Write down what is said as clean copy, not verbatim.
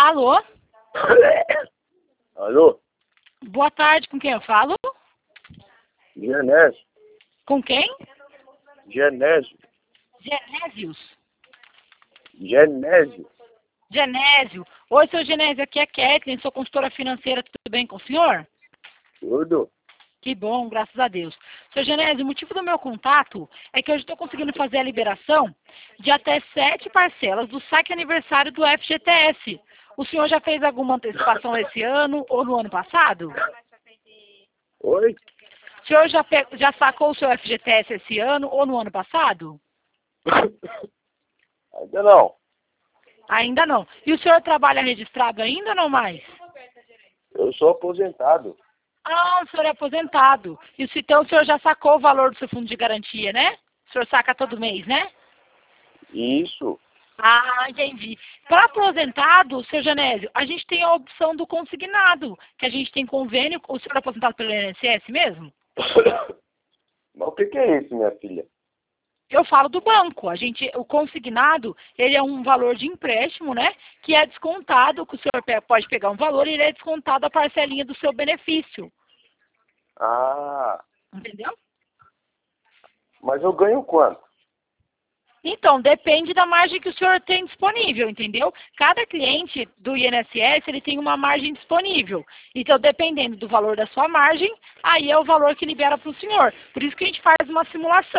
Alô? Alô? Boa tarde, com quem eu falo? Genésio. Com quem? Genésio. Genésios. Genésio. Genésio. Oi, seu Genésio, aqui é Kathleen, sou consultora financeira, tudo bem com o senhor? Tudo? Que bom, graças a Deus. Seu Genésio, o motivo do meu contato é que eu estou conseguindo fazer a liberação de até 7 parcelas do saque aniversário do FGTS. O senhor já fez alguma antecipação esse ano ou no ano passado? Oi? O senhor já sacou o seu FGTS esse ano ou no ano passado? Ainda não. Ainda não. E o senhor trabalha registrado ainda ou não mais? Eu sou aposentado. Ah, o senhor é aposentado. Então o senhor já sacou o valor do seu fundo de garantia, né? O senhor saca todo mês, né? Isso. Ah, entendi. Para aposentado, seu Genésio, a gente tem a opção do consignado, que a gente tem convênio. O senhor é aposentado pelo INSS mesmo? Mas o que é isso, minha filha? Eu falo do banco. O consignado, ele é um valor de empréstimo, né? Que é descontado, que o senhor pode pegar um valor e ele é descontado a parcelinha do seu benefício. Ah, Entendeu? mas eu ganho quanto? Então, depende da margem que o senhor tem disponível, entendeu? Cada cliente do INSS, ele tem uma margem disponível. Então, dependendo do valor da sua margem, aí é o valor que libera para o senhor. Por isso que a gente faz uma simulação.